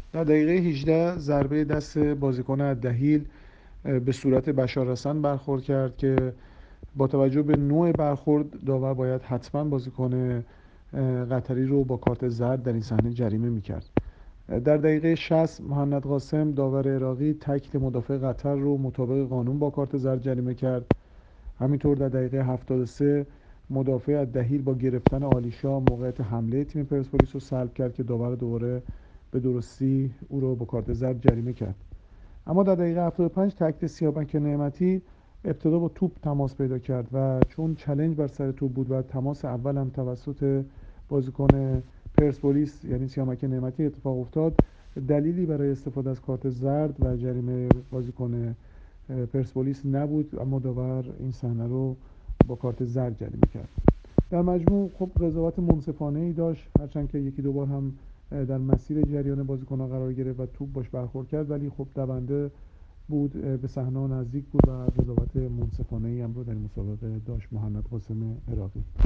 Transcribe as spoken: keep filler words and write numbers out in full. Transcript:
در دقیقه هجده ضربه دست بازیکن الدحیل به صورت بشار حسن برخورد کرد که با توجه به نوع برخورد داور باید حتما بازیکن قطری رو با کارت زرد در این صحنه جریمه میکرد. در دقیقه شصت مهند قاسم داور عراقی تکل مدافع قطر رو مطابق قانون با کارت زرد جریمه کرد. همینطور در دقیقه هفتاد و سه مدافع الدحیل با گرفتن آلیشا موقعیت حمله تیم پرسپولیس رو سلب کرد که داور دوباره به درستی او رو با کارت زرد جریمه کرد. اما در دقیقه هفتاد و پنج تکل سیامک نعمتی ابتدا با توپ تماس پیدا کرد و چون چلنج بر سر توپ بود و تماس اول هم توسط بازیکن پرسپولیس یعنی سیامک نعمتی اتفاق افتاد، دلیلی برای استفاده از کارت زرد و جریمه بازیکن پرسپولیس نبود، اما داور این صحنه رو با کارت زرد جریمه کرد. در مجموع خب قضاوت منصفانه ای داشت، هرچند که یکی دو بار هم در مسیر جریان بازیکن‌ها قرار گرفت و توپ باش برخورد کرد، ولی خب دونده بود، به صحنه نزدیک بود و قضاوت منصفانه ای هم رو در مسابقه داشت مهند قاسم عراقی.